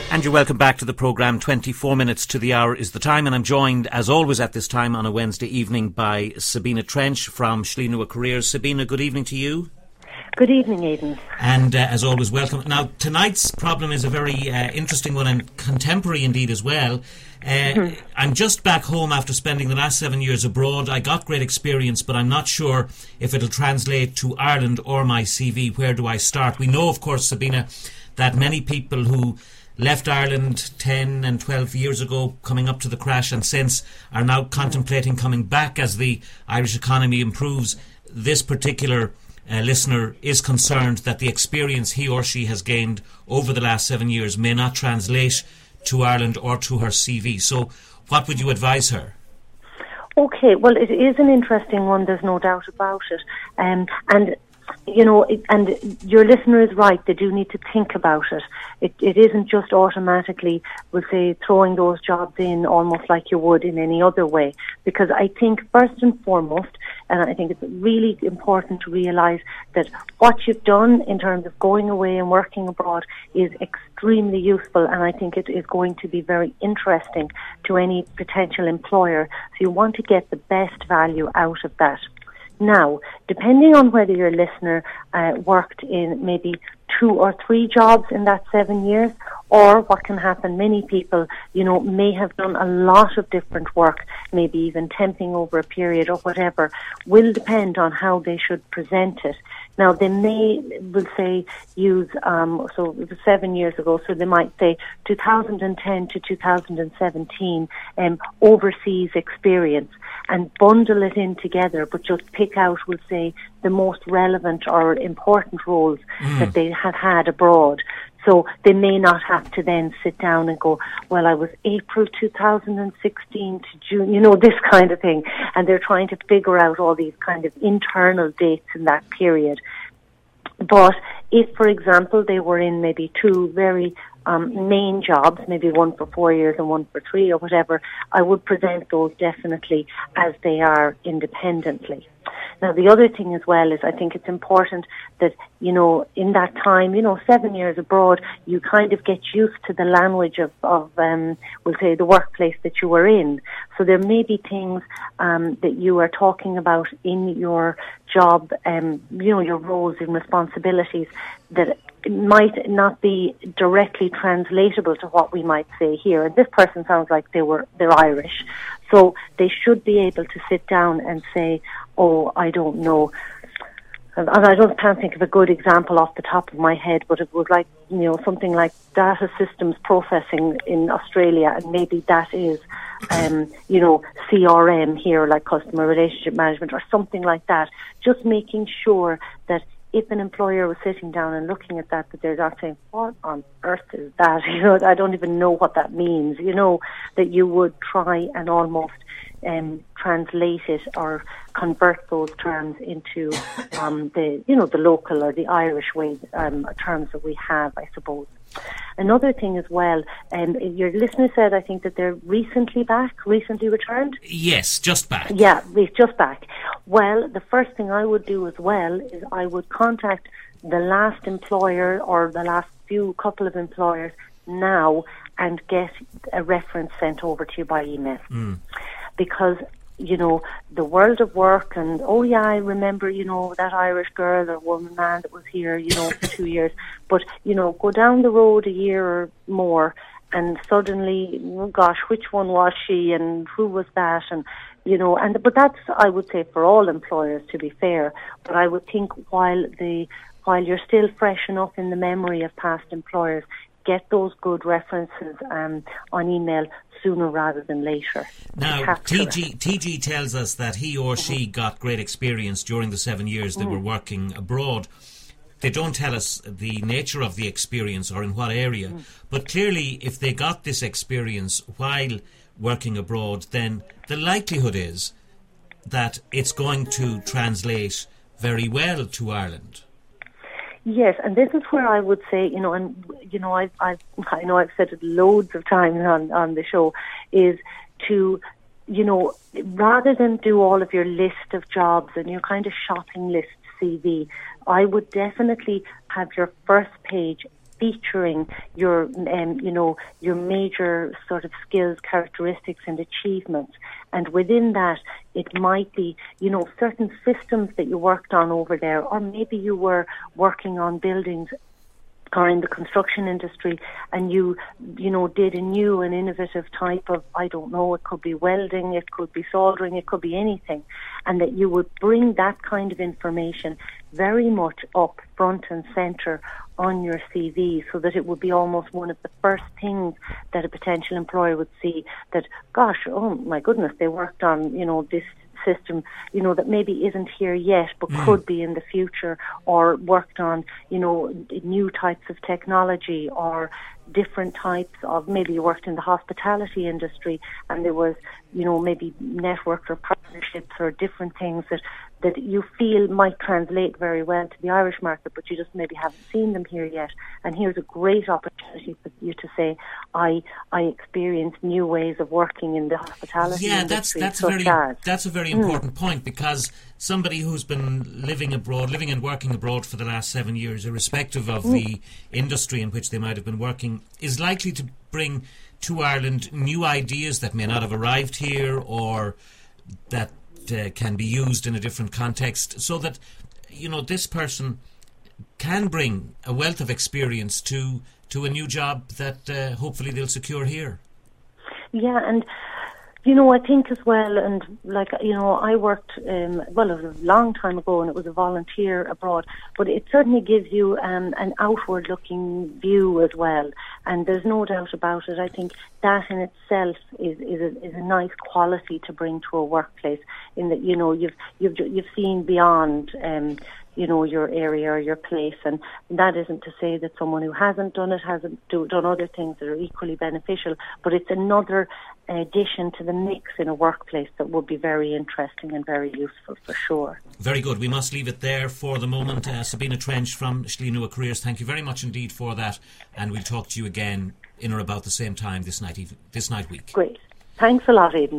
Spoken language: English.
And you're welcome back to the programme. 24 minutes to the hour is the time, and I'm joined, as always at this time on a Wednesday evening, by Sabina Trench from Schlínua Careers. Sabina, good evening to you. Good evening, Aidan. And as always, welcome. Now, tonight's problem is a very interesting one, and contemporary indeed as well. I'm just back home after spending the last 7 years abroad. I got great experience, but I'm not sure if it'll translate to Ireland or my CV. Where do I start? We know, of course, Sabina, that many people who left Ireland 10 and 12 years ago, coming up to the crash, and since are now contemplating coming back as the Irish economy improves. This particular listener is concerned that the experience he or she has gained over the last 7 years may not translate to Ireland or to her CV. So what would you advise her? Okay, well, it is an interesting one, there's no doubt about it. And you know, and your listener is right, they do need to think about it. It isn't just automatically, we'll say, throwing those jobs in almost like you would in any other way. Because I think, first and foremost, and I think it's really important to realise that what you've done in terms of going away and working abroad is extremely useful, and I think it is going to be very interesting to any potential employer. So you want to get the best value out of that. Now, depending on whether your listener worked in maybe 2 or 3 jobs in that 7 years, or what can happen, many people, you know, may have done a lot of different work, maybe even temping over a period or whatever, will depend on how they should present it. Now, they will say, use, so it was 7 years ago, so they might say 2010 to 2017 overseas experience, and bundle it in together, but just pick out, we'll say, the most relevant or important roles that they have had abroad. So they may not have to then sit down and go, well, I was April 2016 to June, you know, this kind of thing. And they're trying to figure out all these kind of internal dates in that period. But if, for example, they were in maybe 2 very main jobs, maybe one for 4 years and one for 3 or whatever, I would present those definitely as they are independently. Now, the other thing as well is I think it's important that, you know, in that time, you know, 7 years abroad, you kind of get used to the language of we'll say, the workplace that you were in. So there may be things that you are talking about in your job, you know, your roles and responsibilities that might not be directly translatable to what we might say here. And this person sounds like they're Irish. So they should be able to sit down and say, oh, I don't know. And I can't think of a good example off the top of my head, but it was like, you know, something like data systems processing in Australia, and maybe that is, you know, CRM here, like customer relationship management or something like that. Just making sure that if an employer was sitting down and looking at that they're not saying, what on earth is that? You know, I don't even know what that means. You know, that you would try and almost translate it or convert those terms into the local or the Irish way terms that we have, I suppose. Another thing as well, your listener said, I think, that they're recently returned? Yes, just back. Yeah, just back. Well, the first thing I would do as well is I would contact the last employer or the last couple of employers now and get a reference sent over to you by email. Because, you know, the world of work and, oh yeah, I remember, you know, that Irish girl or woman, man that was here, you know, for 2 years. But, you know, go down the road a year or more and suddenly, oh gosh, which one was she and who was that? And, you know, but that's, I would say, for all employers, to be fair. But I would think while you're still fresh enough in the memory of past employers, get those good references on email sooner rather than later. Now, TG tells us that he or she got great experience during the 7 years they were working abroad. They don't tell us the nature of the experience or in what area, but clearly if they got this experience while working abroad, then the likelihood is that it's going to translate very well to Ireland. Yes, and this is where I would say, you know, and you know, I know I've said it loads of times on the show, is to, you know, rather than do all of your list of jobs and your kind of shopping list CV, I would definitely have your first page featuring your, your major sort of skills, characteristics and achievements. And within that, it might be, certain systems that you worked on over there, or maybe you were working on buildings or in the construction industry, and you did a new and innovative type of, I don't know, it could be welding, it could be soldering, it could be anything, and that you would bring that kind of information very much up front and centre on your CV, so that it would be almost one of the first things that a potential employer would see, that, gosh, oh my goodness, they worked on, this system, that maybe isn't here yet, but could be in the future, or worked on, new types of technology, or different types of, maybe you worked in the hospitality industry and there was, maybe networks or partnerships or different things that you feel might translate very well to the Irish market, but you just maybe haven't seen them here yet. And here's a great opportunity for you to say, I experienced new ways of working in the hospitality industry. That's a very important point, because somebody who's been living and working abroad for the last 7 years, irrespective of the industry in which they might have been working, is likely to bring to Ireland new ideas that may not have arrived here, or that can be used in a different context, so that this person can bring a wealth of experience to a new job that hopefully they'll secure here. Yeah, and I think as well, and I worked, it was a long time ago, and it was a volunteer abroad, but it certainly gives you an outward-looking view as well, and there's no doubt about it. I think that in itself is a nice quality to bring to a workplace, in that you've seen beyond your area or your place, and that isn't to say that someone who hasn't done it hasn't done other things that are equally beneficial, but it's another addition to the mix in a workplace that would be very interesting and very useful for sure. Very good. We must leave it there for the moment. Sabina Trench from Sliabh Nua Careers, thank you very much indeed for that, and we'll talk to you again in or about the same time this night week. Great. Thanks a lot, Aidan.